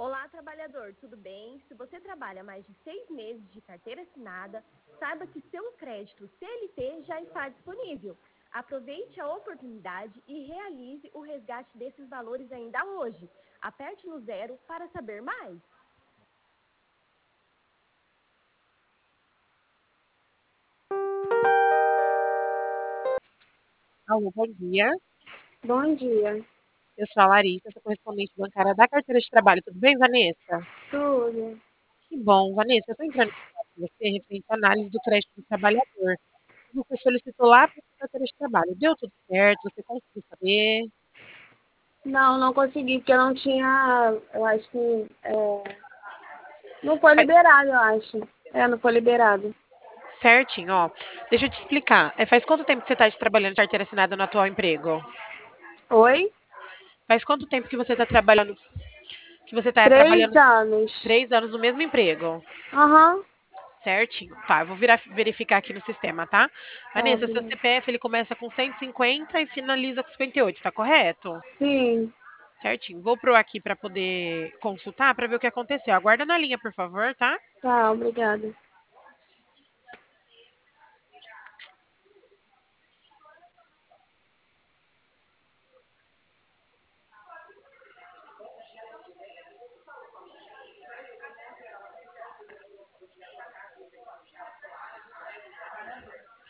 Olá, trabalhador, tudo bem? Se você trabalha mais de 6 meses de carteira assinada, saiba que seu crédito CLT já está disponível. Aproveite a oportunidade e realize o resgate desses valores ainda hoje. Aperte no zero para saber mais. Alô, bom dia. Bom dia, Eu sou a Larissa, sou correspondente bancária da carteira de trabalho. Tudo bem, Vanessa? tudo. Que bom, Vanessa. Eu estou entrando em contato com você referente à análise do crédito do trabalhador. Você solicitou lá para a carteira de trabalho. Deu tudo certo? Você conseguiu saber? Não consegui, porque eu não tinha, eu acho que não foi liberado, eu acho. Não foi liberado. Certinho, ó. Deixa eu te explicar. Faz quanto tempo que você está trabalhando de carteira assinada no atual emprego? Oi? Faz quanto tempo que você está trabalhando? Que você está 3 trabalhando anos. 3 anos no mesmo emprego? Aham. Certinho. Tá, eu vou verificar aqui no sistema, tá? Tá, Vanessa, seu obrigada. CPF ele começa com 150 e finaliza com 58, tá correto? Sim, Certinho. Vou pro aqui para poder consultar para ver o que aconteceu. Aguarda na linha, por favor, tá? tá, obrigada.